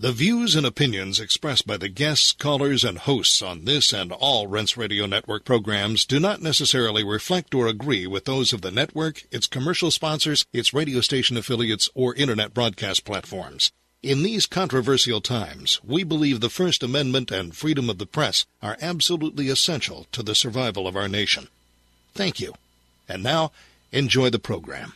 The views and opinions expressed by the guests, callers, and hosts on this and all Rense Radio Network programs do not necessarily reflect or agree with those of the network, its commercial sponsors, its radio station affiliates, or Internet broadcast platforms. In these controversial times, we believe the First Amendment and freedom of the press are absolutely essential to the survival of our nation. Thank you. And now, enjoy the program.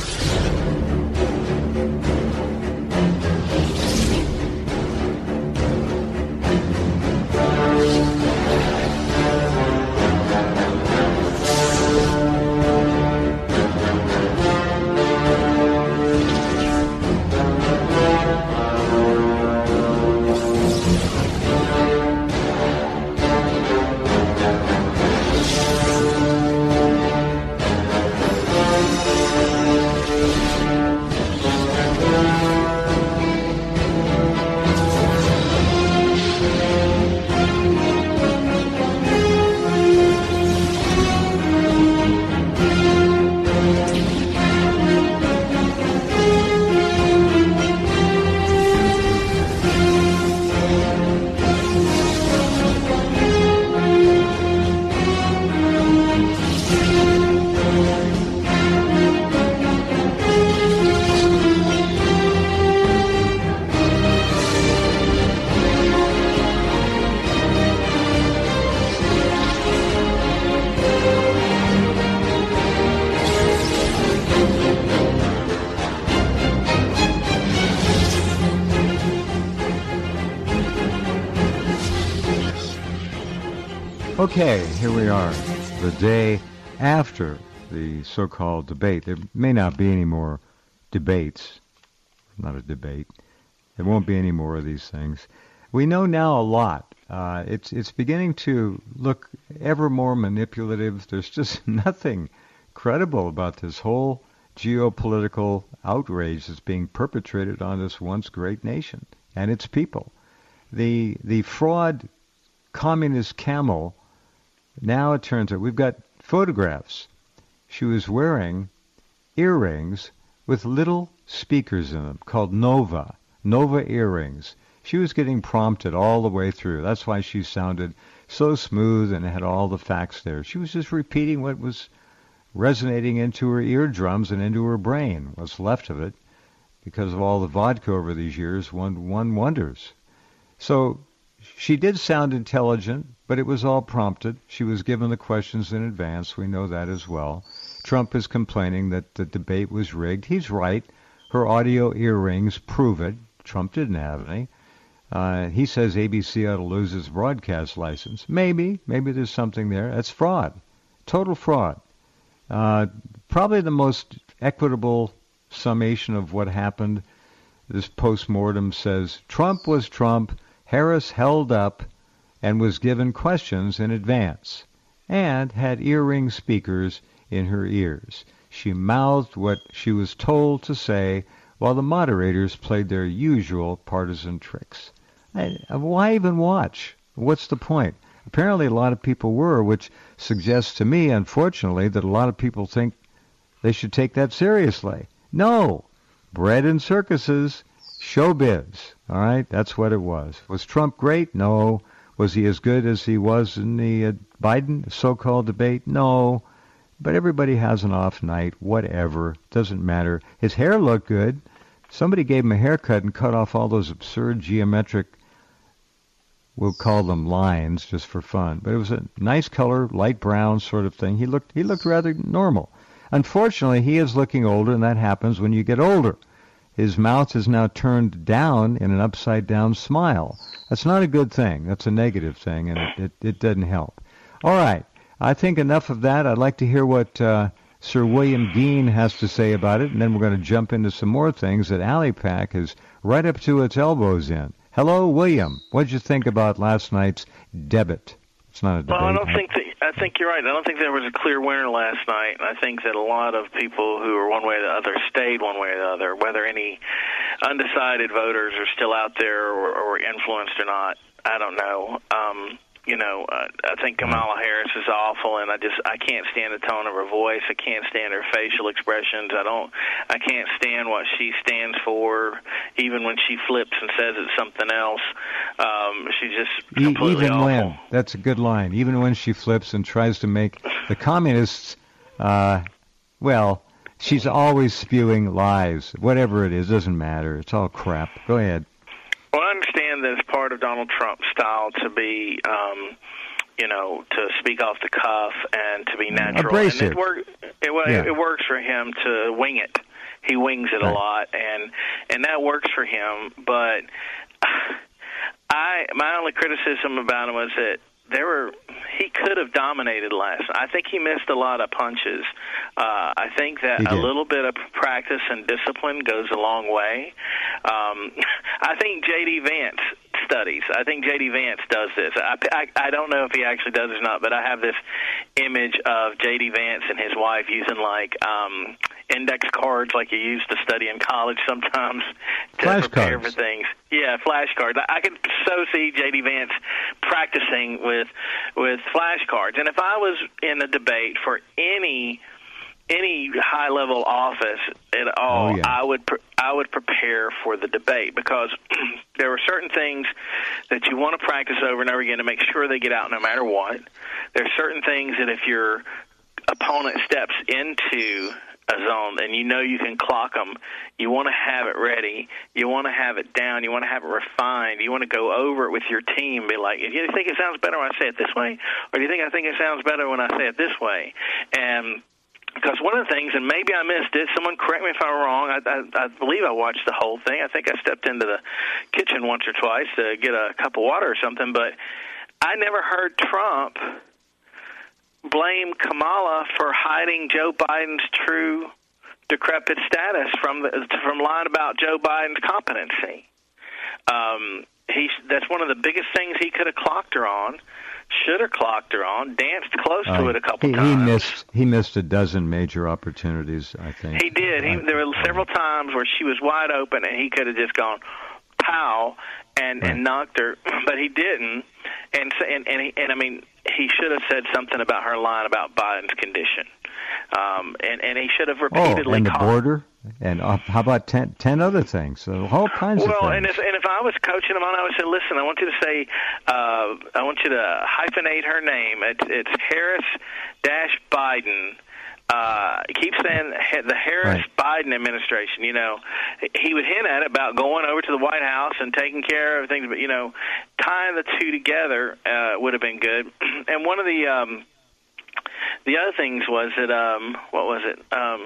Okay, here we are, the day after the so-called debate. There may not be any more debates. Not a debate. There won't be any more of these things. We know now a lot. It's beginning to look ever more manipulative. There's just nothing credible about this whole geopolitical outrage that's being perpetrated on this once great nation and its people. The fraud communist camel. Now it turns out we've got photographs. She was wearing earrings with little speakers in them called Nova earrings. She was getting prompted all the way through. That's why she sounded so smooth and had all the facts there. She was just repeating what was resonating into her eardrums and into her brain, what's left of it, because of all the vodka over these years, one wonders. So she did sound intelligent, but it was all prompted. She was given the questions in advance. We know that as well. Trump is complaining that the debate was rigged. He's right. Her audio earrings prove it. Trump didn't have any. He says ABC ought to lose its broadcast license. Maybe there's something there. That's fraud. Total fraud. Probably the most equitable summation of what happened. This postmortem says Trump was Trump. Harris held up and was given questions in advance and had earring speakers in her ears. She mouthed what she was told to say while the moderators played their usual partisan tricks. Why even watch? What's the point? Apparently a lot of people were, which suggests to me, unfortunately, that a lot of people think they should take that seriously. No! Bread and circuses. Showbiz, all right? That's what it was. Was Trump great? No. Was he as good as he was in the Biden so-called debate? No. But everybody has an off night, whatever. Doesn't matter. His hair looked good. Somebody gave him a haircut and cut off all those absurd geometric, we'll call them lines just for fun. But it was a nice color, light brown sort of thing. He looked rather normal. Unfortunately, he is looking older, and that happens when you get older. His mouth is now turned down in an upside-down smile. That's not a good thing. That's a negative thing, and it doesn't help. All right. I think enough of that. I'd like to hear what Sir William Gein has to say about it, and then we're going to jump into some more things that AliPac is right up to its elbows in. Hello, William. What did you think about last night's debate? It's not a debate. Well, I think you're right. I don't think there was a clear winner last night. I think that a lot of people who were one way or the other stayed one way or the other, whether any undecided voters are still out there or influenced or not, I don't know. I think Kamala Harris is awful, and I can't stand the tone of her voice. I can't stand her facial expressions. I can't stand what she stands for, even when she flips and says it's something else. She's just completely even awful. When, that's a good line. Even when she flips and tries to make the communists, she's always spewing lies. Whatever it is, doesn't matter. It's all crap. Go ahead. Well, I understand that it's part of Donald Trump's style to be, to speak off the cuff and to be natural. Abrasive. And it works for him to wing it. He wings it a lot, and that works for him. But my only criticism about him was that he could have dominated last night. I think he missed a lot of punches. I think that a little bit of practice and discipline goes a long way. I think J.D. Vance studies. I think J.D. Vance does this. I don't know if he actually does or not, but I have this image of J.D. Vance and his wife using index cards like you used to study in college sometimes to prepare for things. Yeah, flashcards. I could so see J.D. Vance practicing with flashcards. And if I was in a debate for any high-level office at all, I would prepare for the debate, because there are certain things that you want to practice over and over again to make sure they get out no matter what. There are certain things that if your opponent steps into a zone and you can clock them, you want to have it ready. You want to have it down. You want to have it refined. You want to go over it with your team. Be like, do you think it sounds better when I say it this way? Or do you think I think it sounds better when I say it this way? And because one of the things, and maybe I missed it, someone correct me if I'm wrong, I believe I watched the whole thing. I think I stepped into the kitchen once or twice to get a cup of water or something, but I never heard Trump blame Kamala for hiding Joe Biden's true decrepit status from lying about Joe Biden's competency. That's one of the biggest things he could have clocked her on. Should have clocked her on, danced close to it a couple times. He missed a dozen major opportunities, I think. He did. There were several times where she was wide open, and he could have just gone, pow, and knocked her, but he didn't. And I mean, he should have said something about her line about Biden's condition. And he should have repeatedly and the border, and how about 10 other things? So all kinds of things. Well, and if I was coaching him on, I would say, listen, I want you to say, I want you to hyphenate her name. It's Harris-Biden. Keep saying the Harris-Biden administration. He would hint at it about going over to the White House and taking care of things, but tying the two together would have been good. And one of the other things was that what was it?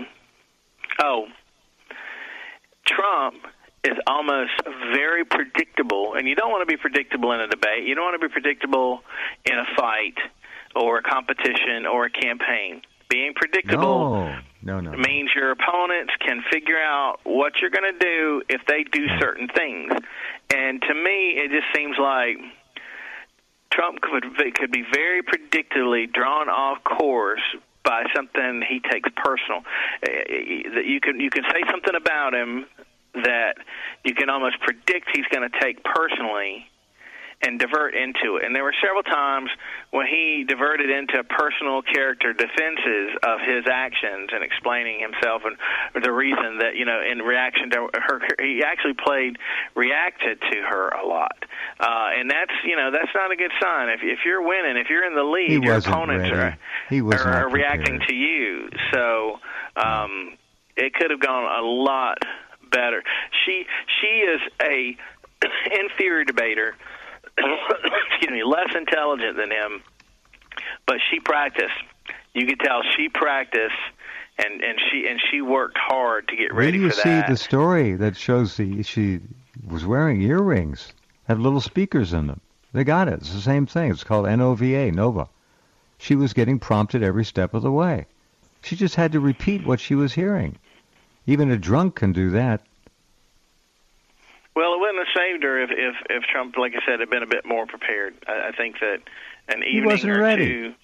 Trump is almost very predictable, and you don't want to be predictable in a debate. You don't want to be predictable in a fight or a competition or a campaign. Being predictable means your opponents can figure out what you're going to do if they do certain things. And to me, it just seems like Trump could be very predictably drawn off course by something he takes personal. You can say something about him that you can almost predict he's going to take personally and divert into it. And there were several times when he diverted into personal character defenses of his actions and explaining himself and the reason that, in reaction to her, he actually reacted to her a lot. And that's not a good sign. If you're winning, if you're in the lead, your opponents are reacting to you. So it could have gone a lot better. She is a inferior debater. Excuse me, less intelligent than him, but she practiced. You could tell she practiced, and she worked hard to get ready for that. Where do you see the story that shows she was wearing earrings, had little speakers in them? They got it. It's the same thing. It's called NOVA, Nova. She was getting prompted every step of the way. She just had to repeat what she was hearing. Even a drunk can do that. Well, it wouldn't have saved her if Trump, like I said, had been a bit more prepared. I think that an evening or two.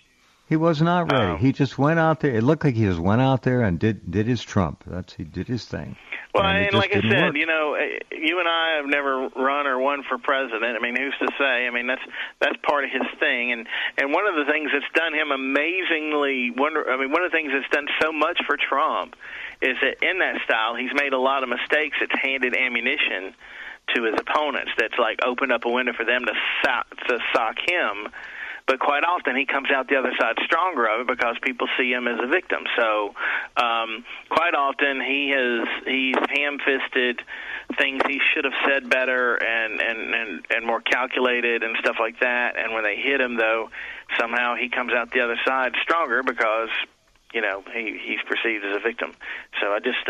He was not ready. He just went out there. It looked like he just went out there and did his Trump. He did his thing. Well, and like I said, work. you know, you and I have never run or won for president. I mean, who's to say? I mean, that's part of his thing. And one of the things that's done him amazingly one of the things that's done so much for Trump is that in that style, he's made a lot of mistakes. It's handed ammunition to his opponents. That's like opened up a window for them to sock him. But quite often he comes out the other side stronger of it because people see him as a victim. So quite often he's ham-fisted things he should have said better and more calculated and stuff like that. And when they hit him, though, somehow he comes out the other side stronger because, you know, he's perceived as a victim. So I just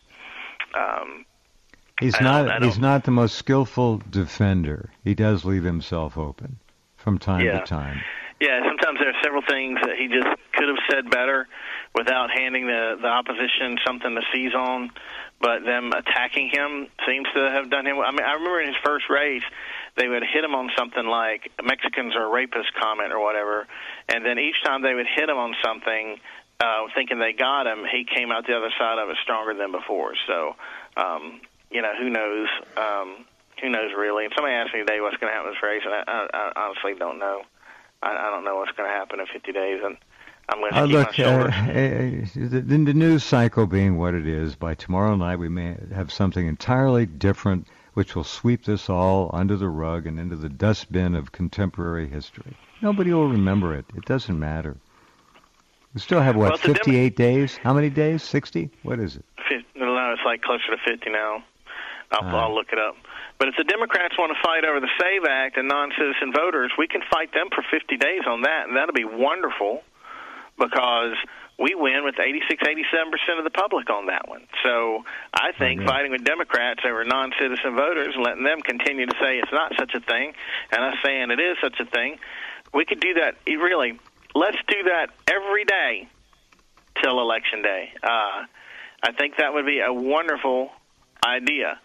he's not the most skillful defender. He does leave himself open from time to time. Yeah, sometimes there are several things that he just could have said better without handing the opposition something to seize on, but them attacking him seems to have done him. I mean, I remember in his first race, they would hit him on something like Mexicans are rapists comment or whatever, and then each time they would hit him on something, thinking they got him, he came out the other side of it stronger than before. So, you know, who knows? Who knows, really? And somebody asked me today what's going to happen in this race, and I honestly don't know. I don't know what's going to happen in 50 days, and I'm going to keep my shoulders. The news cycle being what it is, by tomorrow night we may have something entirely different which will sweep this all under the rug and into the dustbin of contemporary history. Nobody will remember it. It doesn't matter. We still have, 58 days? How many days? 60? What is it? No, it's like closer to 50 now. I'll look it up. But if the Democrats want to fight over the SAVE Act and non-citizen voters, we can fight them for 50 days on that, and that'll be wonderful because we win with 86, 87% of the public on that one. So I think fighting with Democrats over non-citizen voters and letting them continue to say it's not such a thing and us saying it is such a thing, we could do that. Really, let's do that every day till Election Day. I think that would be a wonderful idea.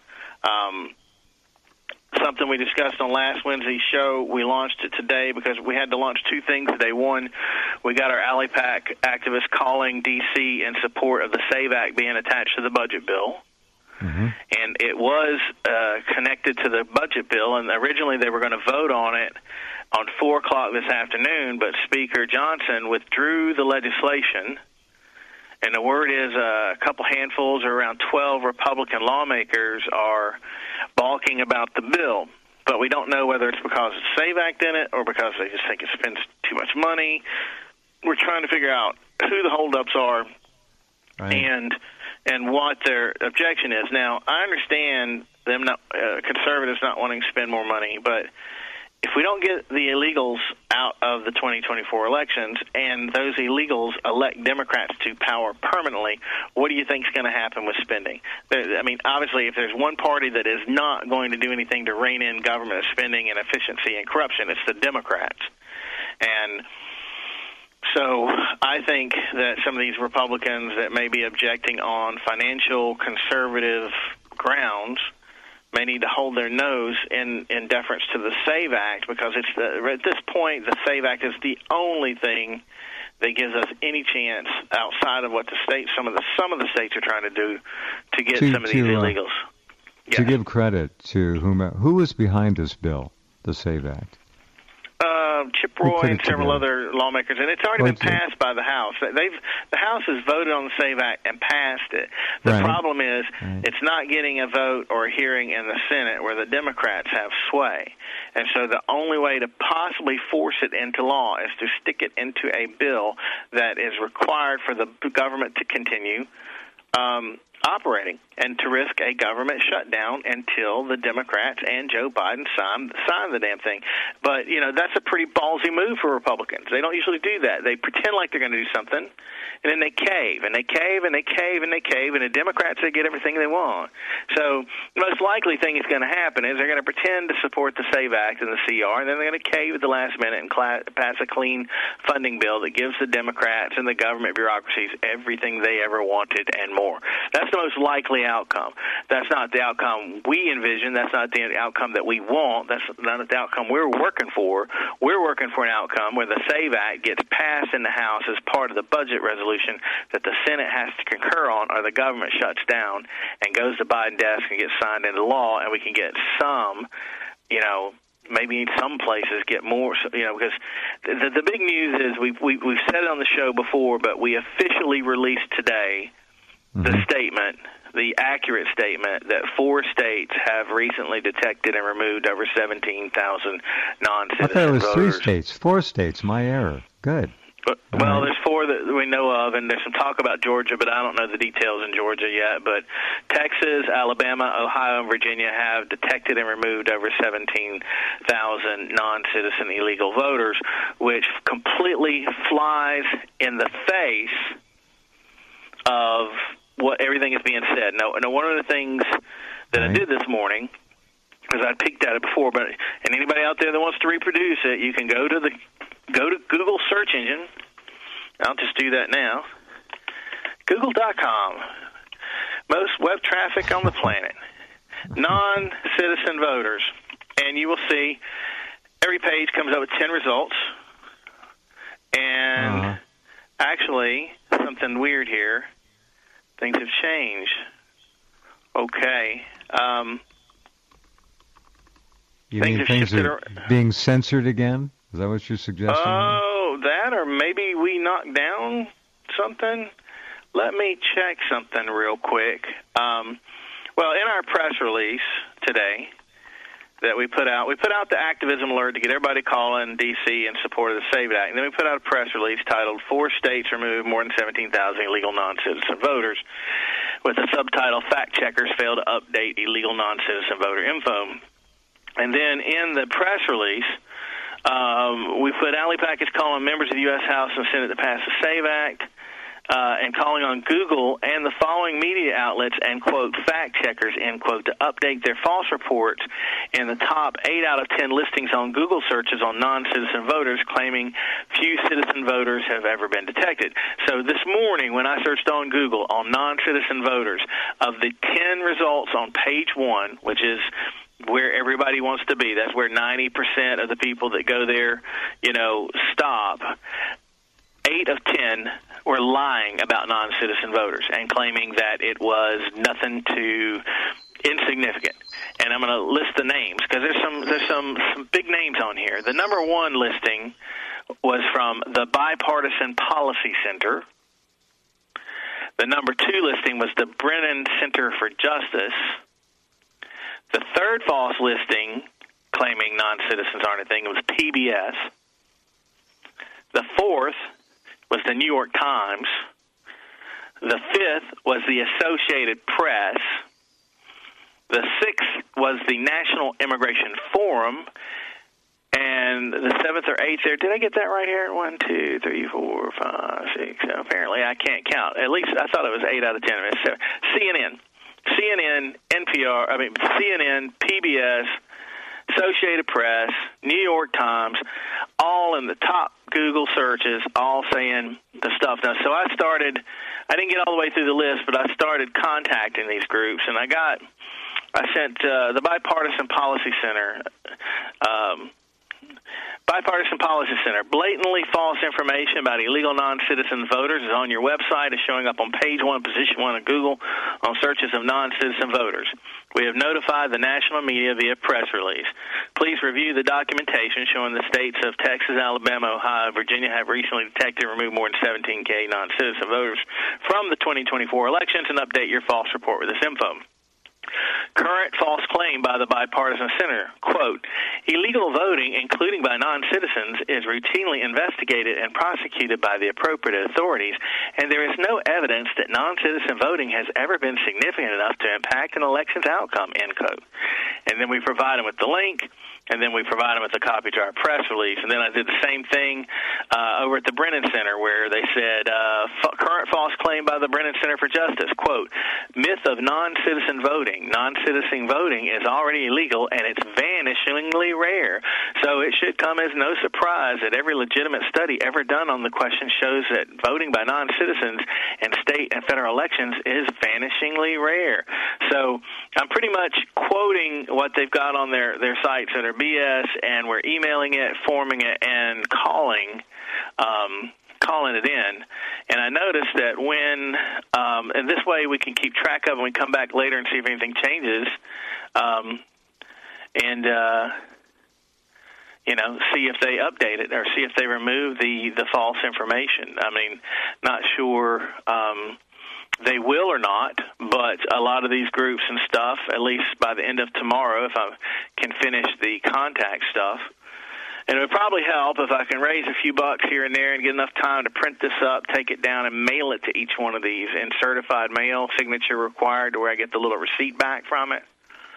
Something we discussed on last Wednesday's show. We launched it today because we had to launch two things today. One, we got our Alley Pack activists calling D.C. in support of the SAVE Act being attached to the budget bill. Mm-hmm. And it was connected to the budget bill, and originally they were going to vote on it on 4 o'clock this afternoon, but Speaker Johnson withdrew the legislation. And the word is a couple handfuls or around 12 Republican lawmakers are balking about the bill. But we don't know whether it's because it's SAVE Act in it or because they just think it spends too much money. We're trying to figure out who the holdups are and what their objection is. Now, I understand them conservatives not wanting to spend more money, but if we don't get the illegals out of the 2024 elections and those illegals elect Democrats to power permanently, what do you think is going to happen with spending? I mean, obviously, if there's one party that is not going to do anything to rein in government spending and efficiency and corruption, it's the Democrats. And so I think that some of these Republicans that may be objecting on financial conservative grounds may need to hold their nose in deference to the SAVE Act because it's at this point the SAVE Act is the only thing that gives us any chance outside of what the states, some of the states are trying to do to get some of these illegals. To give credit to who was behind this bill, the SAVE Act. Chip Roy and several other lawmakers, and it's already been passed by the House. The House has voted on the SAVE Act and passed it. The problem is it's not getting a vote or a hearing in the Senate where the Democrats have sway. And so the only way to possibly force it into law is to stick it into a bill that is required for the government to continue operating and to risk a government shutdown until the Democrats and Joe Biden sign the damn thing. But, you know, that's a pretty ballsy move for Republicans. They don't usually do that. They pretend like they're going to do something, and then they cave, and they cave, and they cave, and they cave, and the Democrats, they get everything they want. So the most likely thing that's going to happen is they're going to pretend to support the SAVE Act and the CR, and then they're going to cave at the last minute and pass a clean funding bill that gives the Democrats and the government bureaucracies everything they ever wanted and more. That's the most likely the outcome. That's not the outcome we envision. That's not the outcome that we want. That's not the outcome we're working for. We're working for an outcome where the SAVE Act gets passed in the House as part of the budget resolution that the Senate has to concur on, or the government shuts down and goes to Biden's desk and gets signed into law, and we can get some, maybe in some places get more, because the big news is we've said it on the show before, but we officially released today the statement, the accurate statement, that 4 states have recently detected and removed over 17,000 non-citizen voters. I thought it was 3 states, 4 states, my error. Good. Well, there's 4 that we know of, and there's some talk about Georgia, but I don't know the details in Georgia yet. But Texas, Alabama, Ohio, and Virginia have detected and removed over 17,000 non-citizen illegal voters, which completely flies in the face of what everything is being said. Now, one of the things that I did this morning, because I peeked at it before, and anybody out there that wants to reproduce it, you can go to Google search engine. I'll just do that now. Google.com. Most web traffic on the planet. Non-citizen voters. And you will see every page comes up with 10 results. And actually, something weird here. Things have changed. Okay. You mean things are being censored again? Is that what you're suggesting? Oh, that, or maybe we knocked down something? Let me check something real quick. Well, in our press release today that we put out the activism alert to get everybody calling D.C. in support of the SAVE Act. And then we put out a press release titled 4 States Remove More Than 17,000 Illegal Non-Citizen Voters, with the subtitle, Fact Checkers Fail to Update Illegal Non-Citizen Voter Info. And then in the press release, we put Allie Package calling members of the U.S. House and Senate to pass the SAVE Act, and calling on Google and the following media outlets and, quote, fact checkers, end quote, to update their false reports in the top 8 out of 10 listings on Google searches on non-citizen voters, claiming few citizen voters have ever been detected. So this morning when I searched on Google on non-citizen voters, of the 10 results on page 1, which is where everybody wants to be, that's where 90% of the people that go there, stop, 8 of 10 were lying about non-citizen voters and claiming that it was nothing too insignificant. And I'm going to list the names because there's some big names on here. The number 1 listing was from the Bipartisan Policy Center. The number 2 listing was the Brennan Center for Justice. The 3rd false listing claiming non-citizens aren't a thing was PBS. The 4th was the New York Times. The 5th was the Associated Press. The 6th was the National Immigration Forum. And the 7th or 8th there, did I get that right here? 1, 2, 3, 4, 5, 6. Apparently I can't count. At least I thought it was 8 out of 10. CNN, CNN, PBS, Associated Press, New York Times, all in the top Google searches, all saying the stuff. Now, so I didn't get all the way through the list, but I started contacting these groups, and I sent the Bipartisan Policy Center, blatantly false information about illegal non-citizen voters is on your website, is showing up on page 1, position 1 of Google on searches of non-citizen voters. We have notified the national media via press release. Please review the documentation showing the states of Texas, Alabama, Ohio, and Virginia have recently detected and removed more than 17,000 non-citizen voters from the 2024 elections and update your false report with this info. Current false claim by the Bipartisan Center, quote, illegal voting, including by non-citizens, is routinely investigated and prosecuted by the appropriate authorities, and there is no evidence that non-citizen voting has ever been significant enough to impact an election's outcome, end quote. And then we provide them with the link, and then we provide them with a copy to our press release. And then I did the same thing over at the Brennan Center, where they said, current false claim by the Brennan Center for Justice, quote, myth of non-citizen voting. Non-citizen voting is already illegal, and its vanishingly rare. So it should come as no surprise that every legitimate study ever done on the question shows that voting by non-citizens in state and federal elections is vanishingly rare. So I'm pretty much quoting what they've got on their sites that are BS, and we're emailing it, forming it, and calling it in. And I noticed that when, and this way we can keep track of it when we come back later and see if anything changes, see if they update it or see if they remove the false information. I mean, not sure they will or not, but a lot of these groups and stuff, at least by the end of tomorrow, if I can finish the contact stuff, and it would probably help if I can raise a few bucks here and there and get enough time to print this up, take it down, and mail it to each one of these in certified mail, signature required, to where I get the little receipt back from it.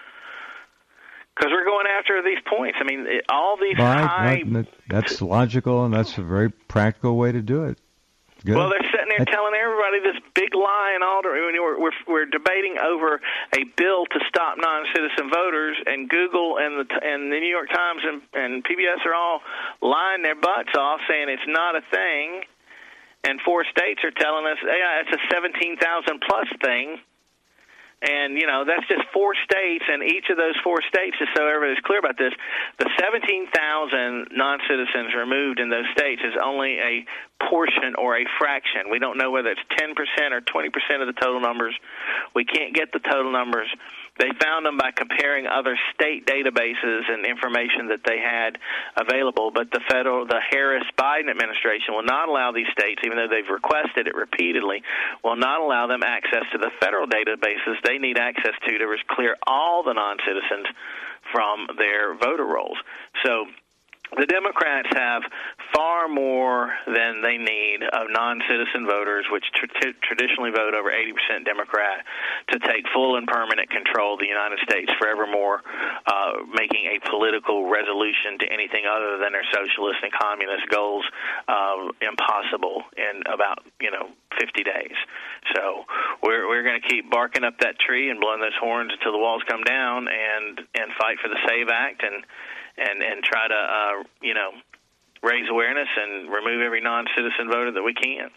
Because we're going after these points. I mean, all these that's logical, and that's a very practical way to do it. Good. Well, they're sitting there telling everybody this big lie, and all. We're debating over a bill to stop non-citizen voters, and Google and the New York Times and PBS are all lying their butts off, saying it's not a thing, and 4 states are telling us, yeah, it's a 17,000 plus thing. And, that's just 4 states, and each of those 4 states, just so everybody's clear about this, the 17,000 non-citizens removed in those states is only a portion or a fraction. We don't know whether it's 10% or 20% of the total numbers. We can't get the total numbers. They found them by comparing other state databases and information that they had available, but the Harris-Biden administration will not allow these states, even though they've requested it repeatedly, will not allow them access to the federal databases they need access to clear all the non-citizens from their voter rolls. So the Democrats have far more than they need of non-citizen voters, which traditionally vote over 80% Democrat, to take full and permanent control of the United States forevermore, making a political resolution to anything other than their socialist and communist goals impossible in about 50 days. So we're going to keep barking up that tree and blowing those horns until the walls come down, and fight for the SAVE Act and try to, raise awareness and remove every non-citizen voter that we can.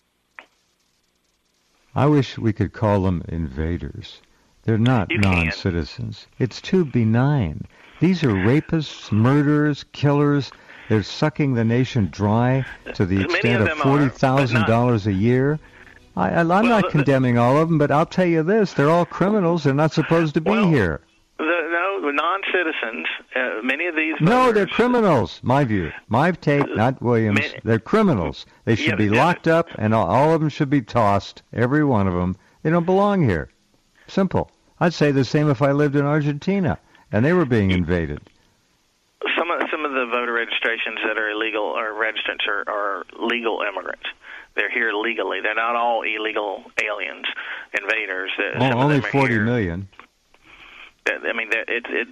I wish we could call them invaders. They're not non-citizens. It's too benign. These are rapists, murderers, killers. They're sucking the nation dry to the extent of $40,000 a year. I'm not condemning all of them, but I'll tell you this. They're all criminals. They're not supposed to be here. The non-citizens, many of these voters... No, they're criminals, my view. My take, not Williams. They're criminals. They should be locked up, and all of them should be tossed, every one of them. They don't belong here. Simple. I'd say the same if I lived in Argentina, and they were being invaded. Some of the voter registrations that are illegal or registrants are legal immigrants. They're here legally. They're not all illegal aliens, invaders. Only 40 million. I mean, the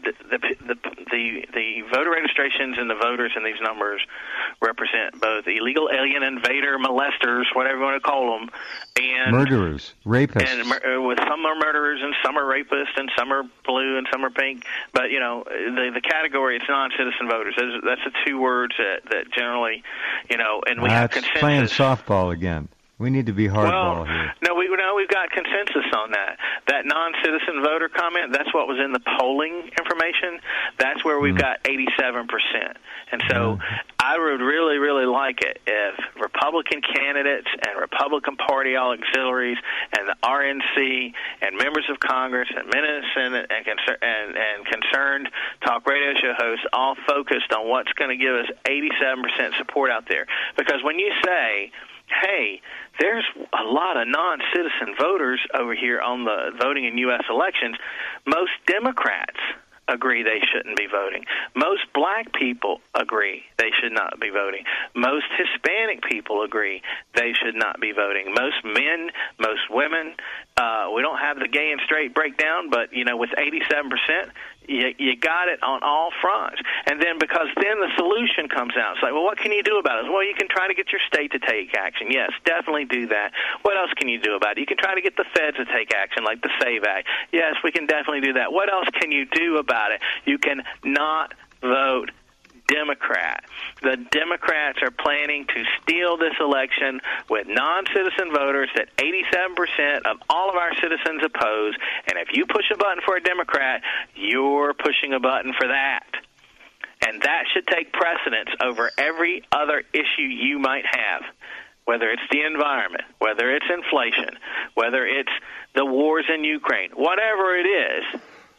voter registrations and the voters in these numbers represent both illegal alien, invader, molesters, whatever you want to call them, and murderers, rapists. And with some are murderers and some are rapists and some are blue and some are pink. But the category, it's non-citizen voters. That's the 2 words that generally, and we have consensus. Playing softball again. We need to be hardball here. No, we've got consensus on that. That non-citizen voter comment, that's what was in the polling information. That's where we've got 87%. And so I would really, really like it if Republican candidates and Republican Party auxiliaries and the RNC and members of Congress and Senate and concerned talk radio show hosts all focused on what's going to give us 87% support out there. Because when you say, hey, there's a lot of non-citizen voters over here on the voting in U.S. elections, most Democrats agree they shouldn't be voting. Most black black people agree they should not be voting. Most Hispanic people agree they should not be voting. Most men, most women. We don't have the gay and straight breakdown, but, with 87%, you got it on all fronts. And then because then the solution comes out. It's like, well, what can you do about it? Well, you can try to get your state to take action. Yes, definitely do that. What else can you do about it? You can try to get the feds to take action, like the SAVE Act. Yes, we can definitely do that. What else can you do about it? You can not vote Democrat. The Democrats are planning to steal this election with non-citizen voters that 87% of all of our citizens oppose. And if you push a button for a Democrat, you're pushing a button for that. And that should take precedence over every other issue you might have, whether it's the environment, whether it's inflation, whether it's the wars in Ukraine, whatever it is.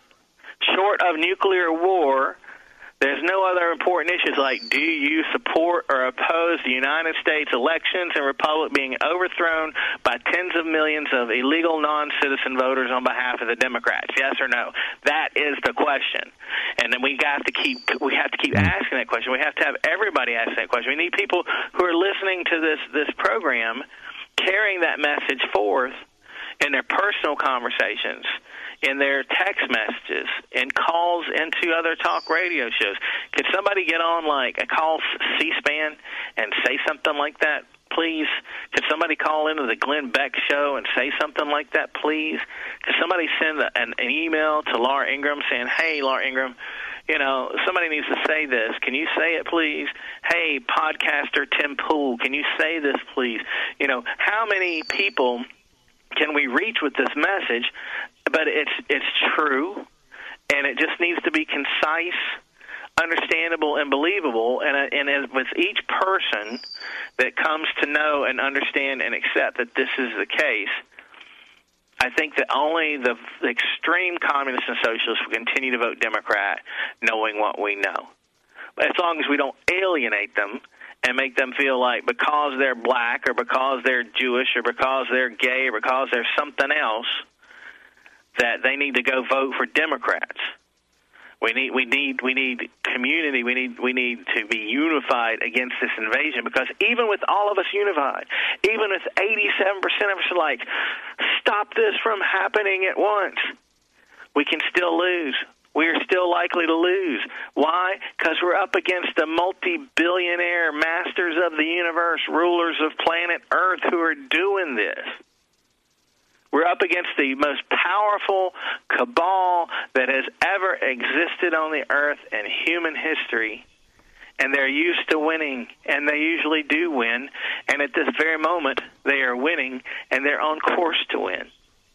Short of nuclear war, there's no other important issues like, do you support or oppose the United States elections and republic being overthrown by tens of millions of illegal non-citizen voters on behalf of the Democrats? Yes or no? That is the question. And then we have to keep asking that question. We have to have everybody ask that question. We need people who are listening to this program carrying that message forth in their personal conversations, in their text messages, in calls into other talk radio shows. Could somebody get on, like, a call C-SPAN and say something like that, please? Could somebody call into the Glenn Beck show and say something like that, please? Could somebody send an email to Laura Ingraham saying, hey, Laura Ingraham, somebody needs to say this. Can you say it, please? Hey, podcaster Tim Pool, can you say this, please? How many people can we reach with this message? But it's true, and it just needs to be concise, understandable, and believable. And as with each person that comes to know and understand and accept that this is the case, I think that only the extreme communists and socialists will continue to vote Democrat, knowing what we know. But as long as we don't alienate them and make them feel like because they're black or because they're Jewish or because they're gay or because they're something else, that they need to go vote for Democrats. We need community. We need to be unified against this invasion, because even with all of us unified, even with 87% of us are like, stop this from happening at once, we can still lose. We are still likely to lose. Why? Because we're up against the multi-billionaire masters of the universe, rulers of planet Earth, who are doing this. We're up against the most powerful cabal that has ever existed on the earth in human history, and they're used to winning, and they usually do win, and at this very moment they are winning, and they're on course to win.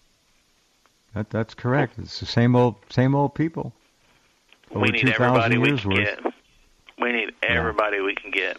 That's correct. It's the same old people. We need everybody we can get. We need everybody we can get.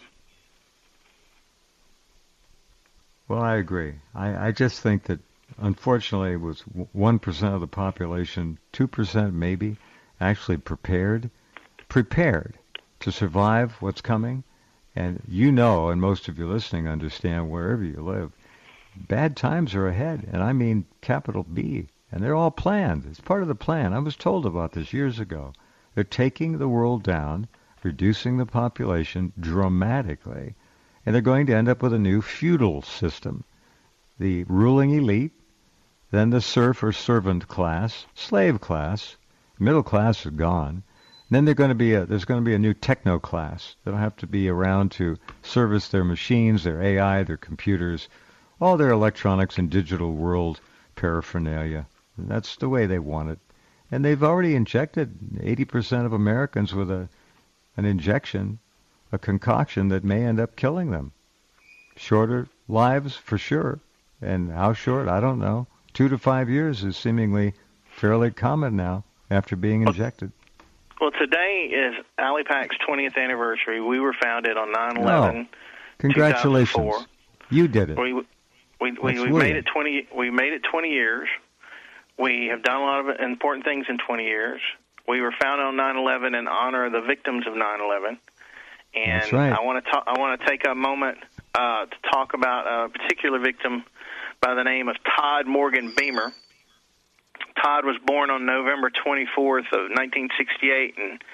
Well, I agree. I just think that, unfortunately, it was 1% of the population, 2% maybe, actually prepared to survive what's coming. And and most of you listening understand, wherever you live, bad times are ahead. And I mean capital B. And they're all planned. It's part of the plan. I was told about this years ago. They're taking the world down, reducing the population dramatically, and they're going to end up with a new feudal system. The ruling elite, then the serf or servant class, slave class, middle class is gone. And then there's going to be a new techno class. They'll have to be around to service their machines, their AI, their computers, all their electronics and digital world paraphernalia. That's the way they want it. And they've already injected 80% of Americans with an injection, a concoction that may end up killing them. Shorter lives for sure. And how short, I don't know. 2 to 5 years is seemingly fairly common now after being injected. Well, today is Alipac's 20th anniversary. We were founded on 9/11. Congratulations. 2004. You did it. We made it 20. We made it 20 years. We have done a lot of important things in 20 years. We were founded on 9/11 in honor of the victims of 9/11. And that's right. I want to take a moment to talk about a particular victim by the name of Todd Morgan Beamer. Todd was born on November 24th of 1968 in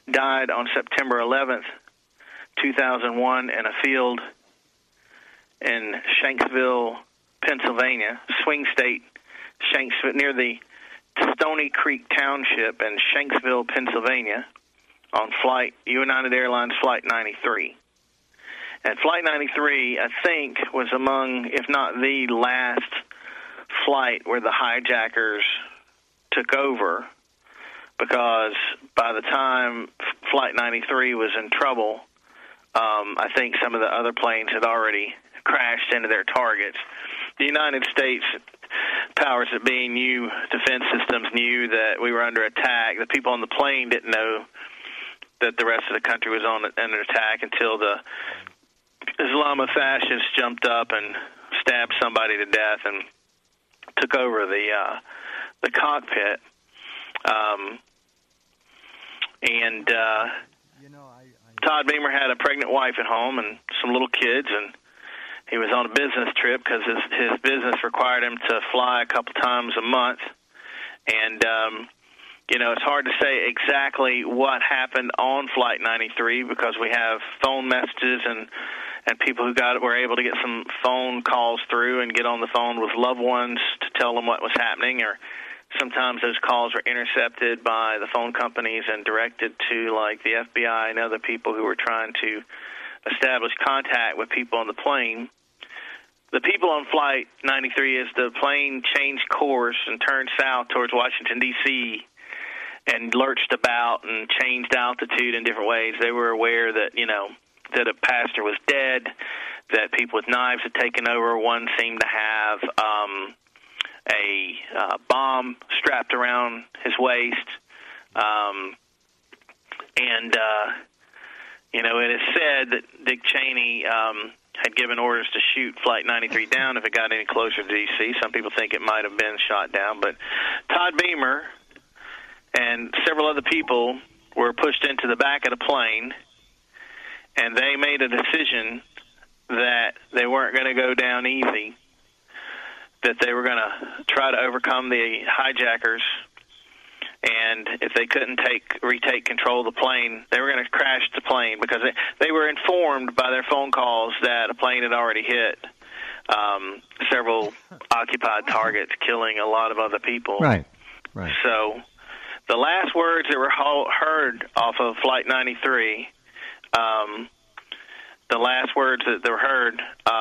died on September 11th, 2001 in a field in Shanksville, Pennsylvania, swing state, Shanksville, near the Stony Creek Township in Shanksville, Pennsylvania, on United Airlines Flight 93. And Flight 93, I think, was among, if not the last flight where the hijackers took over, because by the time Flight 93 was in trouble, I think some of the other planes had already crashed into their targets. The United States powers that be knew, defense systems knew that we were under attack. The people on the plane didn't know that the rest of the country was under attack until the Islamic fascists jumped up and stabbed somebody to death and took over the cockpit. Todd Beamer had a pregnant wife at home and some little kids, and he was on a business trip because his business required him to fly a couple times a month. And, it's hard to say exactly what happened on Flight 93 because we have phone messages and people who were able to get some phone calls through and get on the phone with loved ones to tell them what was happening, or sometimes those calls were intercepted by the phone companies and directed to, like, the FBI and other people who were trying to establish contact with people on the plane. The people on Flight 93, as the plane changed course and turned south towards Washington, D.C., and lurched about and changed altitude in different ways, they were aware that, that a pastor was dead, that people with knives had taken over. One seemed to have a bomb strapped around his waist. It is said that Dick Cheney had given orders to shoot Flight 93 down if it got any closer to D.C. Some people think it might have been shot down. But Todd Beamer and several other people were pushed into the back of the plane, and they made a decision that they weren't going to go down easy, that they were going to try to overcome the hijackers, and if they couldn't retake control of the plane, they were going to crash the plane because they were informed by their phone calls that a plane had already hit several occupied targets, killing a lot of other people. Right. So the last words that were heard off of Flight 93, the last words that were heard,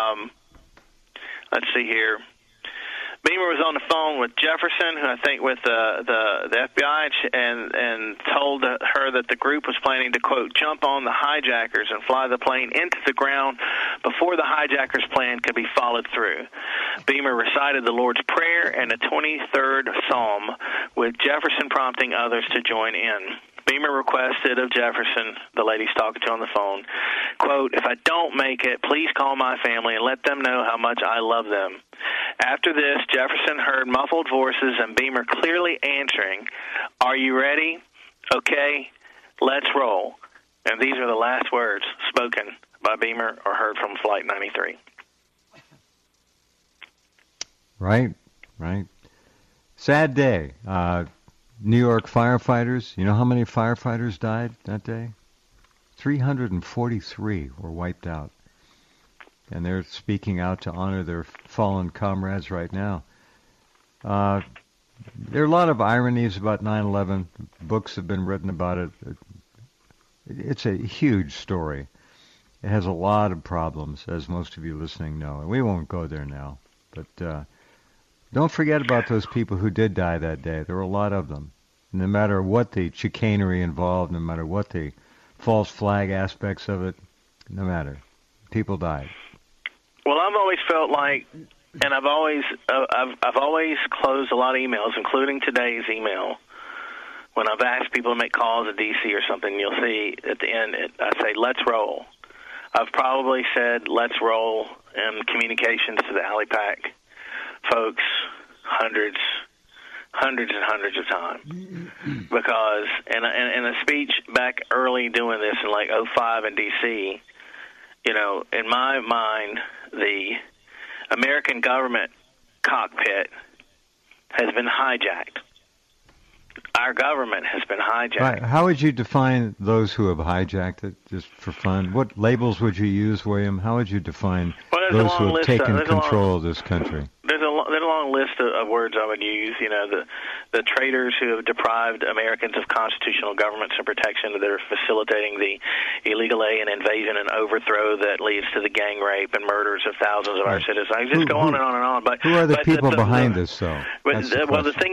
let's see here. Beamer was on the phone with Jefferson, who I think with the FBI, and told her that the group was planning to, quote, jump on the hijackers and fly the plane into the ground before the hijackers' plan could be followed through. Beamer recited the Lord's Prayer and the 23rd Psalm, with Jefferson prompting others to join in. Beamer requested of Jefferson, the lady he's talking to on the phone, quote, if I don't make it, please call my family and let them know how much I love them. After this, Jefferson heard muffled voices and Beamer clearly answering, are you ready? Okay, let's roll. And these are the last words spoken by Beamer or heard from Flight 93. Right. Sad day. New York firefighters, you know how many firefighters died that day? 343 were wiped out. And they're speaking out to honor their fallen comrades right now. There are a lot of ironies about 9/11. Books have been written about it. It's a huge story. It has a lot of problems, as most of you listening know. And we won't go there now. But don't forget about those people who did die that day. There were a lot of them. No matter what the chicanery involved, no matter what the false flag aspects of it, no matter. People died. Well, I've always felt like, and I've always closed a lot of emails, including today's email. When I've asked people to make calls at D.C. or something, you'll see at the end I say, let's roll. I've probably said, let's roll in communications to the Alipac folks hundreds and hundreds of times. Because in a speech back early doing this in like 2005 in D.C., in my mind, the American government cockpit has been hijacked. our government has been hijacked. Right. How would you define those who have hijacked it, just for fun? What labels would you use, William? How would you define those who have taken control of this country? There's a long list of words I would use. You know, the traitors who have deprived Americans of constitutional governments and protection that are facilitating the illegal alien invasion and overthrow that leads to the gang rape and murders of thousands of our citizens. I just go on and on and on. But who are the people behind this, though? The thing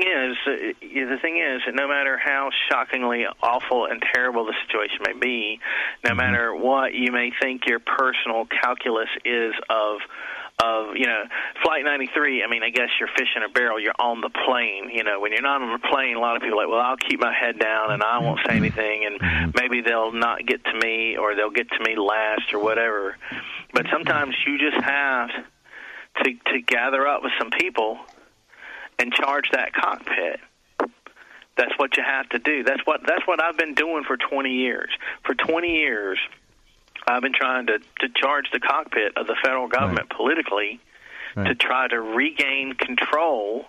is, no matter how shockingly awful and terrible the situation may be, no matter what you may think your personal calculus is of Flight 93, I mean, I guess you're fish in a barrel. You're on the plane. You know, when you're not on the plane, a lot of people are like, well, I'll keep my head down and I won't say anything, and maybe they'll not get to me or they'll get to me last or whatever. But sometimes you just have to gather up with some people and charge that cockpit. That's what you have to do. That's what I've been doing for 20 years. For 20 years, I've been trying to charge the cockpit of the federal government politically to try to regain control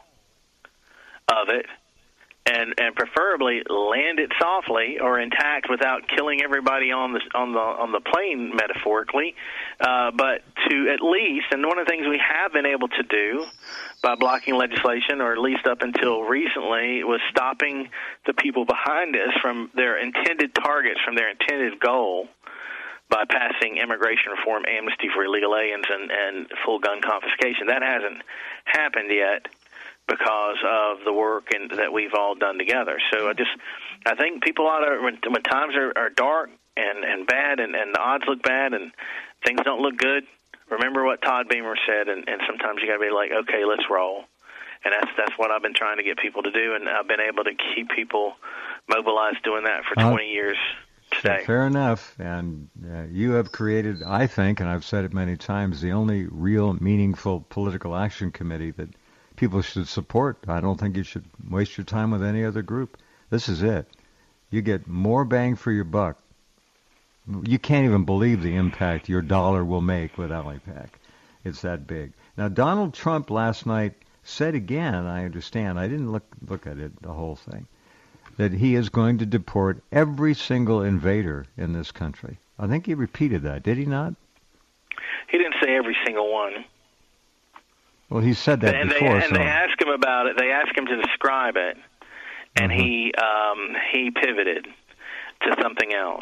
of it and preferably land it softly or intact without killing everybody on the plane, metaphorically, but to at least, and one of the things we have been able to do by blocking legislation, or at least up until recently, was stopping the people behind us from their intended targets, from their intended goal, by passing immigration reform, amnesty for illegal aliens, and full gun confiscation. That hasn't happened yet because of the work that we've all done together. So I think people ought to, when times are dark and bad and the odds look bad and things don't look good, remember what Todd Beamer said, and sometimes you got to be like, okay, let's roll. And that's what I've been trying to get people to do, and I've been able to keep people mobilized doing that for 20 years today. Fair enough. And you have created, I think, and I've said it many times, the only real meaningful political action committee that people should support. I don't think you should waste your time with any other group. This is it. You get more bang for your buck. You can't even believe the impact your dollar will make with ALIPAC. It's that big. Now, Donald Trump last night said again, I understand, I didn't look at it, the whole thing, that he is going to deport every single invader in this country. I think he repeated that, did he not? He didn't say every single one. Well, he said that before. They asked him about it. They asked him to describe it, and he pivoted to something else.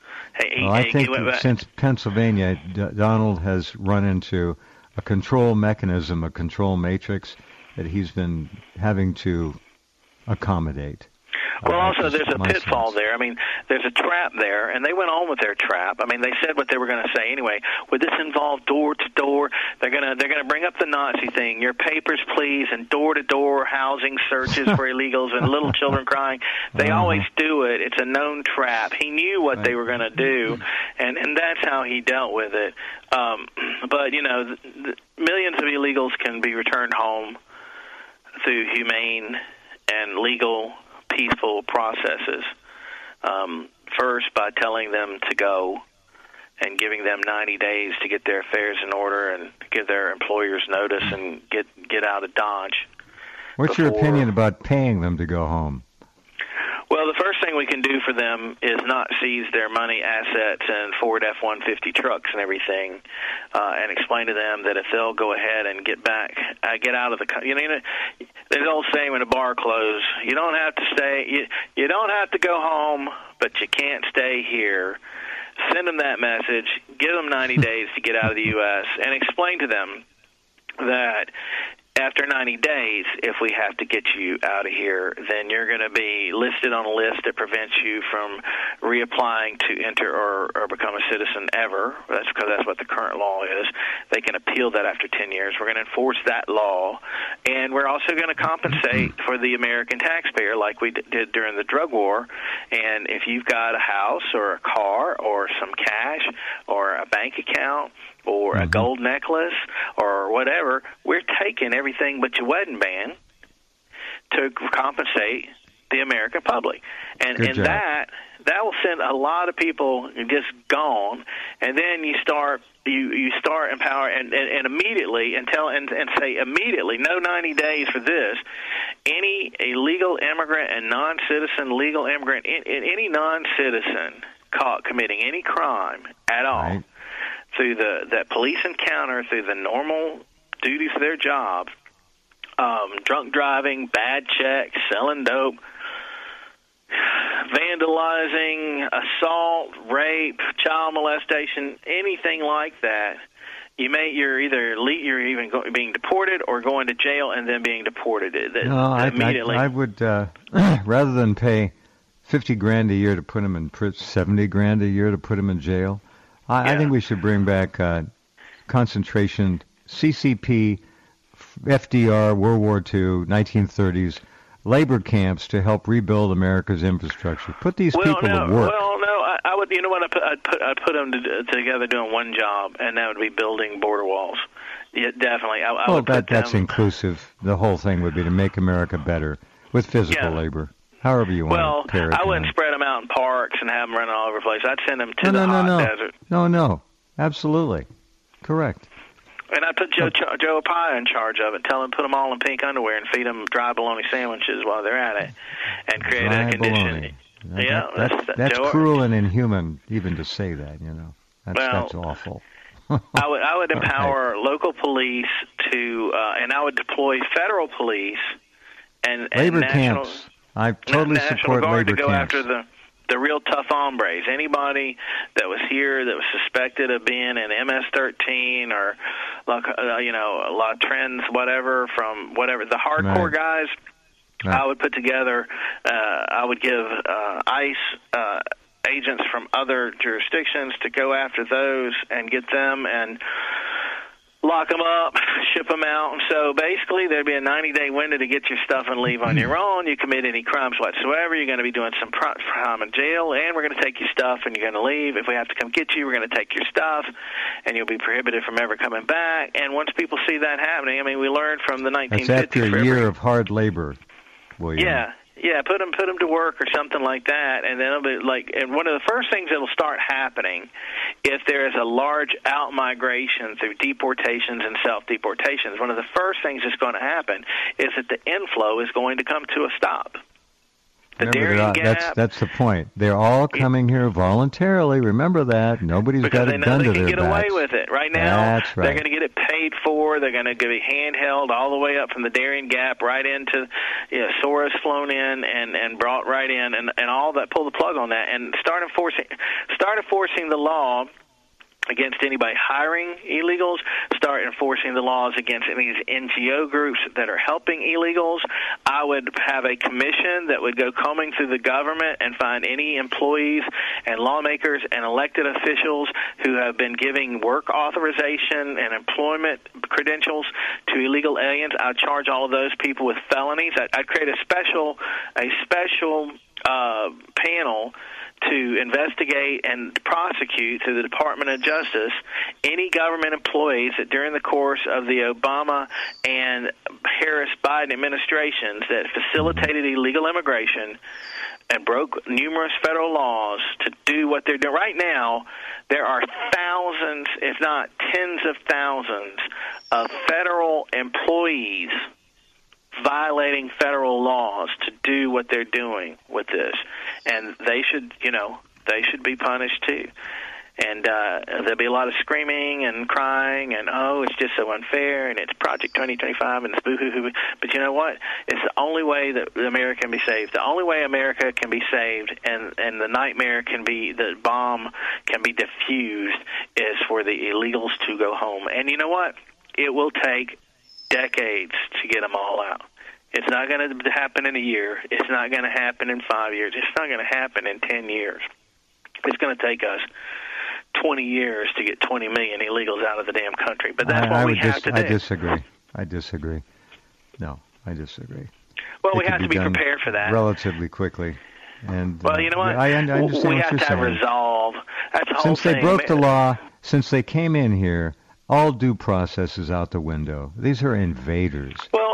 I think since Pennsylvania, Donald has run into a control mechanism, a control matrix that he's been having to accommodate. Well, also, there's a pitfall there. I mean, there's a trap there, and they went on with their trap. I mean, they said what they were going to say anyway. Would this involve door-to-door? They're going to bring up the Nazi thing, your papers, please, and door-to-door housing searches for illegals and little children crying. They always do it. It's a known trap. He knew what they were going to do, and that's how he dealt with it. But, you know, millions of illegals can be returned home through humane and legal peaceful processes. First, by telling them to go and giving them 90 days to get their affairs in order and give their employers notice and get out of Dodge. What's your opinion about paying them to go home? Well, the first thing we can do for them is not seize their money, assets, and Ford F-150 trucks and everything, and explain to them that if they'll go ahead and get out of the, there's an old saying when a bar closes, you don't have to stay, you don't have to go home, but you can't stay here. Send them that message, give them 90 days to get out of the U.S., and explain to them that after 90 days, if we have to get you out of here, then you're going to be listed on a list that prevents you from reapplying to enter or become a citizen ever. That's because that's what the current law is. They can appeal that after 10 years. We're going to enforce that law. And we're also going to compensate for the American taxpayer like we did during the drug war. And if you've got a house or a car or some cash or a bank account or a gold necklace or whatever, we're taking everything but your wedding band to compensate the American public. And that will send a lot of people just gone. And then you start empower and immediately and say immediately, no 90 days for this. Any illegal immigrant and non-citizen legal immigrant, any non-citizen caught committing any crime at all, right, through that police encounter, through the normal duties of their job, drunk driving, bad checks, selling dope, vandalizing, assault, rape, child molestation, anything like that, you're even being deported or going to jail and then being deported. Immediately. I would rather than pay $50,000 a year to put him in prison, $70,000 a year to put him in jail. I think we should bring back concentration, CCP, FDR, World War II, 1930s, labor camps to help rebuild America's infrastructure. Put these people to work. Well, no, I would. You know what? I'd put them together doing one job, and that would be building border walls. Yeah, definitely. That's inclusive. The whole thing would be to make America better with physical labor. However you want to pair it. I wouldn't spread them out in parks and have them running all over the place. I'd send them to the hot desert. No. Absolutely. Correct. And I put Joe Arpaio in charge of it. Tell him put them all in pink underwear and feed them dry bologna sandwiches while they're at it, and create a condition. That's cruel and inhuman, even to say that. You know, that's awful. I would empower local police and I would deploy federal police and labor national camps. I totally support Guard labor to go camps. after the real tough hombres. Anybody that was here that was suspected of being an MS-13 or La Trends, whatever, the hardcore guys. Right. I would put together. I would give ICE agents from other jurisdictions to go after those and get them and lock them up, ship them out. And so basically there'd be a 90-day window to get your stuff and leave on your own. You commit any crimes whatsoever, you're going to be doing some time in jail, and we're going to take your stuff and you're going to leave. If we have to come get you, we're going to take your stuff, and you'll be prohibited from ever coming back. And once people see that happening, I mean, we learned from the 1950s. That's after a year of hard labor, William. Yeah, put them to work or something like that, and then it'll be like. And one of the first things that'll start happening, if there is a large out migration through deportations and self-deportations, one of the first things that's going to happen is that the inflow is going to come to a stop. That's the point. They're all coming here voluntarily. Remember that. Nobody's got a gun to their backs. Because they know they can get away with it. Right now, that's right. They're going to get it paid for. They're going to be handheld all the way up from the Darien Gap right into Soros flown in and brought right in and all that. Pull the plug on that and start enforcing the law against anybody hiring illegals, start enforcing the laws against these NGO groups that are helping illegals. I would have a commission that would go combing through the government and find any employees and lawmakers and elected officials who have been giving work authorization and employment credentials to illegal aliens. I'd charge all of those people with felonies. I'd create a special panel to investigate and prosecute through the Department of Justice any government employees that during the course of the Obama and Harris-Biden administrations that facilitated illegal immigration and broke numerous federal laws to do what they're doing. Right now, there are thousands, if not tens of thousands, of federal employees violating federal laws to do what they're doing with this, and they should be punished too. And there'll be a lot of screaming and crying and it's just so unfair and it's Project 2025 and it's boo-hoo-hoo. But you know what? It's the only way that America can be saved. The only way America can be saved and the bomb can be diffused is for the illegals to go home. And you know what? It will take decades to get them all out. It's not going to happen in a year. It's not going to happen in 5 years. It's not going to happen in 10 years. It's going to take us 20 years to get 20 million illegals out of the damn country. But that's what we have to do. I disagree. No, I disagree. Well, we have to be prepared for that. Relatively quickly. And, well, you know what? I understand we what have you're to have saying. resolve. That's the whole Since thing. they broke the law, since they came in here, all due process is out the window. These are invaders. Well,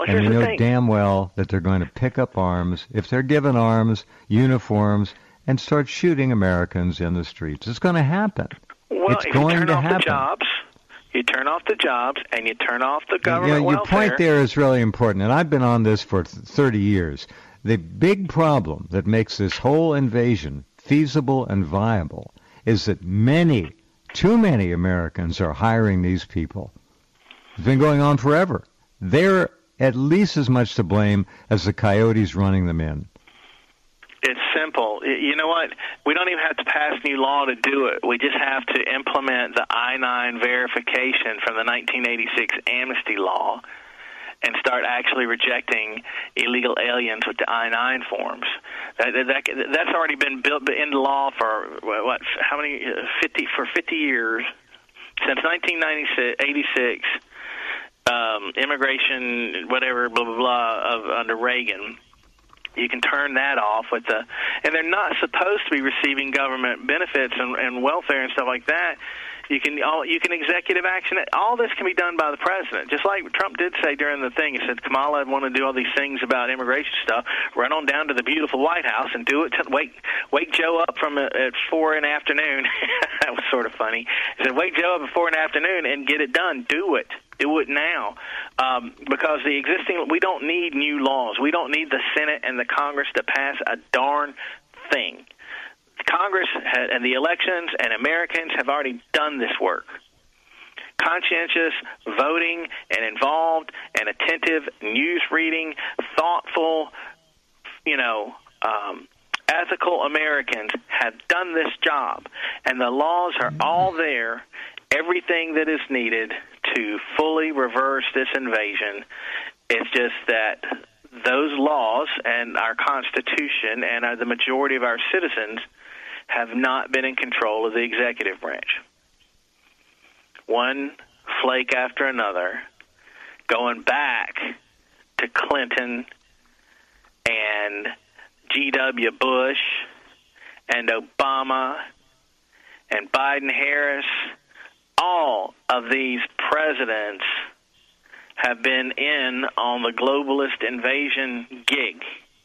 and we know damn well that they're going to pick up arms if they're given arms, uniforms, and start shooting Americans in the streets. It's going to happen. Well, it's going to happen. You turn off the jobs, and you turn off the government welfare. Your point there is really important, and I've been on this for 30 years. The big problem that makes this whole invasion feasible and viable is that too many Americans are hiring these people. It's been going on forever. They're at least as much to blame as the coyotes running them in. It's simple. You know what? We don't even have to pass new law to do it. We just have to implement the I-9 verification from the 1986 amnesty law and start actually rejecting illegal aliens with the I-9 forms. That's already been built into law for what? How many? 50 years, since 1986. Immigration, whatever, blah blah blah, under Reagan. You can turn that off and they're not supposed to be receiving government benefits and welfare and stuff like that. You can executive action it. All this can be done by the president. Just like Trump did say during the thing, he said, Kamala, I want to do all these things about immigration stuff. Run on down to the beautiful White House and do it. Wake Joe up at 4 in the afternoon. That was sort of funny. He said, wake Joe up at 4 in the afternoon and get it done. Do it. Do it now, because we don't need new laws. We don't need the Senate and the Congress to pass a darn thing. Congress and the elections and Americans have already done this work. Conscientious voting and involved and attentive news reading, thoughtful, ethical Americans have done this job, and the laws are all there. Everything that is needed to fully reverse this invasion. It's just that those laws and our Constitution and the majority of our citizens have not been in control of the executive branch. One flake after another, going back to Clinton and G.W. Bush and Obama and Biden-Harris. All of these presidents have been in on the globalist invasion gig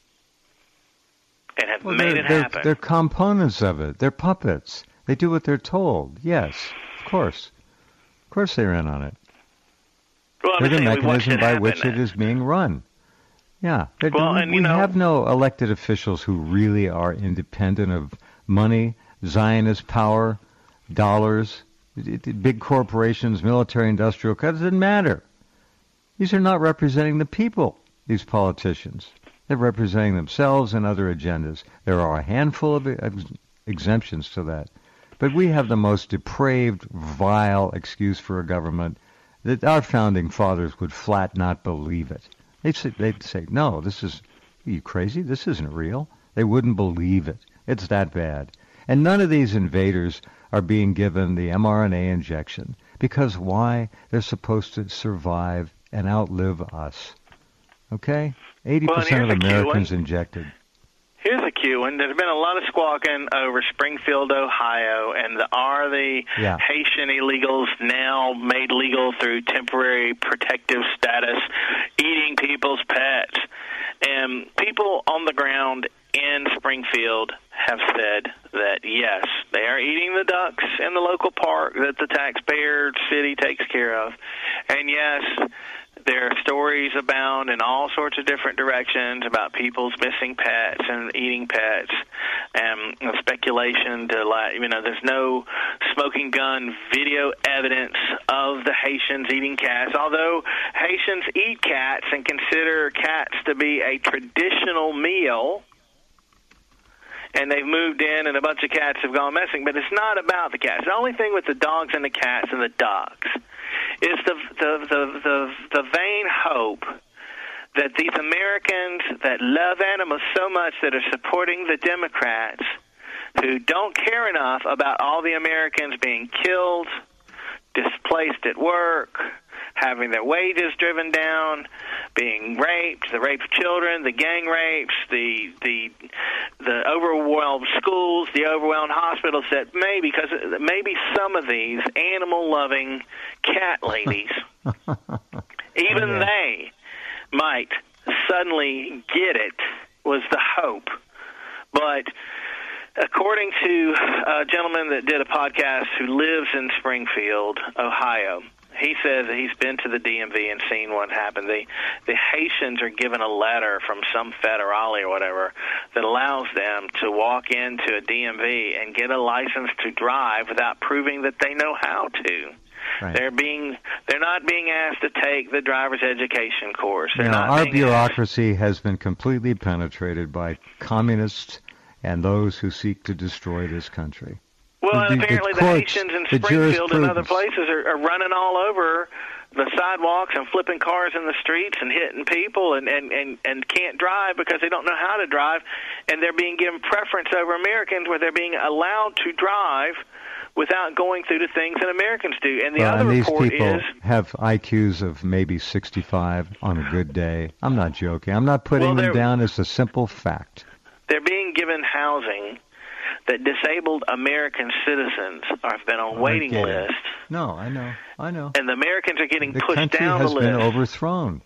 and have made it happen. They're components of it. They're puppets. They do what they're told. Yes, of course. Of course they're in on it. Well, they're the mechanism by which it is being run. Yeah. We have no elected officials who really are independent of money, Zionist power, dollars, big corporations, military, industrial, it doesn't matter. These are not representing the people, these politicians. They're representing themselves and other agendas. There are a handful of exemptions to that. But we have the most depraved, vile excuse for a government that our founding fathers would flat not believe it. They'd say, no, are you crazy? This isn't real. They wouldn't believe it. It's that bad. And none of these invaders are being given the mRNA injection. Because why? They're supposed to survive and outlive us. Okay? 80% of Americans injected. Here's a cute one. There's been a lot of squawking over Springfield, Ohio, and are the Haitian illegals now made legal through temporary protective status eating people's pets? And people on the ground in Springfield have said that, yes, they are eating the ducks in the local park that the taxpayer city takes care of. And, yes, there are stories abound in all sorts of different directions about people's missing pets and eating pets, and speculation there's no smoking gun video evidence of the Haitians eating cats, although Haitians eat cats and consider cats to be a traditional meal. And they've moved in, and a bunch of cats have gone missing. But it's not about the cats. The only thing with the dogs and the cats and the ducks is the vain hope that these Americans that love animals so much that are supporting the Democrats who don't care enough about all the Americans being killed, displaced at work, having their wages driven down, being raped, the rape of children, the gang rapes, the overwhelmed schools, the overwhelmed hospitals, that maybe some of these animal-loving cat ladies, even they might suddenly get it was the hope. But according to a gentleman that did a podcast who lives in Springfield, Ohio, he says that he's been to the DMV and seen what happened. The Haitians are given a letter from some federale or whatever that allows them to walk into a DMV and get a license to drive without proving that they know how to. Right. They're not being asked to take the driver's education course. Our bureaucracy has been completely penetrated by communists and those who seek to destroy this country. Well, and apparently the Haitians in Springfield and other places are running all over the sidewalks and flipping cars in the streets and hitting people and can't drive because they don't know how to drive, and they're being given preference over Americans where they're being allowed to drive without going through the things that Americans do. And the other report is... these people have IQs of maybe 65 on a good day. I'm not joking. I'm not putting them down as a simple fact. They're being given housing that disabled American citizens have been on waiting lists. No, I know. And the Americans are getting pushed down the list. The country has been overthrown.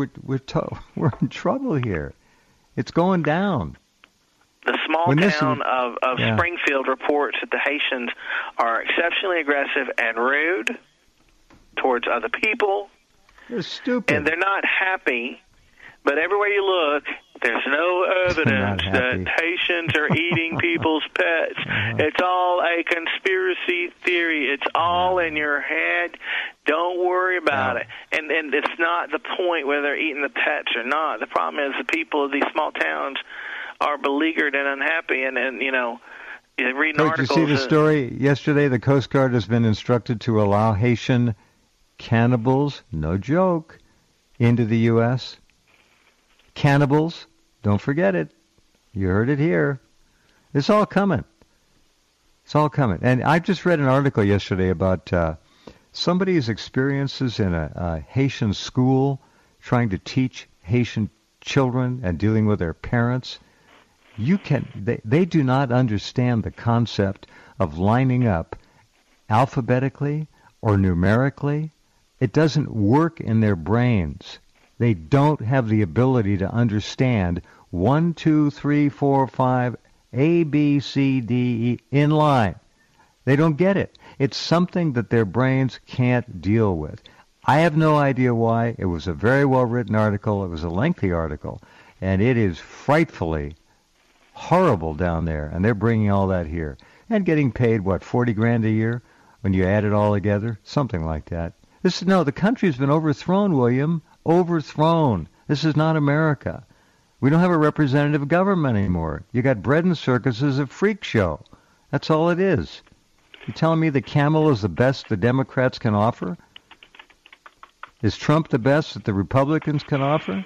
We're in trouble here. It's going down. The small town of Springfield reports that the Haitians are exceptionally aggressive and rude towards other people. They're stupid. And they're not happy. But everywhere you look, there's no evidence that Haitians are eating people's pets. It's all a conspiracy theory. It's all in your head. Don't worry about it. And it's not the point whether they're eating the pets or not. The problem is the people of these small towns are beleaguered and unhappy. And you know, reading articles. Did you see the story yesterday? The Coast Guard has been instructed to allow Haitian cannibals, no joke, into the U.S., Cannibals, don't forget it. You heard it here. It's all coming. It's all coming. And I just read an article yesterday about somebody's experiences in a Haitian school trying to teach Haitian children and dealing with their parents. They do not understand the concept of lining up alphabetically or numerically. It doesn't work in their brains. They don't have the ability to understand 1, 2, 3, 4, 5, A, B, C, D, E in line. They don't get it. It's something that their brains can't deal with. I have no idea why. It was a very well-written article. It was a lengthy article. And it is frightfully horrible down there. And they're bringing all that here. And getting paid, $40,000 a year when you add it all together? Something like that. The country's been overthrown, William. Overthrown. This is not America. We don't have a representative government anymore. You got bread and circuses, a freak show. That's all it is. You telling me the camel is the best the Democrats can offer? Is Trump the best that the Republicans can offer?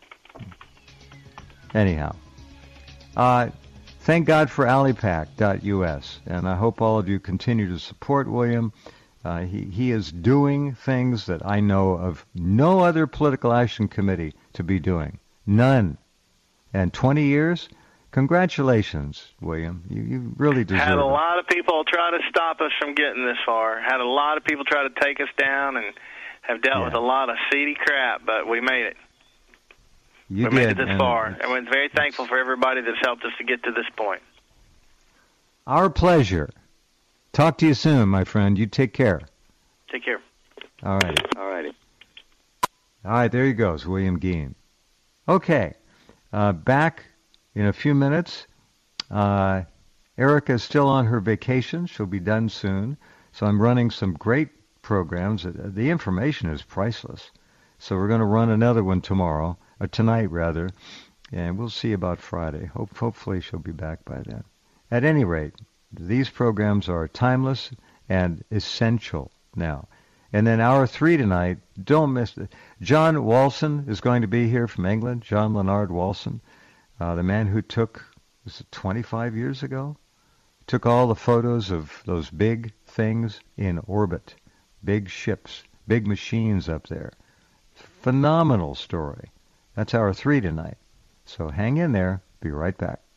Anyhow. Thank God for Alipac.us, and I hope all of you continue to support William. He is doing things that I know of no other political action committee to be doing. None. And 20 years? Congratulations, William. You really deserve it. Had a lot of people try to stop us from getting this far. Had a lot of people try to take us down and have dealt with a lot of seedy crap, but we made it. We made it this far. And we're very thankful for everybody that's helped us to get to this point. Our pleasure. Talk to you soon, my friend. You take care. Take care. All righty. All right, there he goes, William Geen. Okay, back in a few minutes. Erica's still on her vacation. She'll be done soon. So I'm running some great programs. The information is priceless. So we're going to run another one tomorrow, or tonight rather, and we'll see about Friday. Hopefully she'll be back by then. At any rate, these programs are timeless and essential now. And then hour 3 tonight, don't miss it. John Walson is going to be here from England, John Leonard Walson, the man who took, was it 25 years ago? Took all the photos of those big things in orbit, big ships, big machines up there. Phenomenal story. That's hour 3 tonight. So hang in there. Be right back.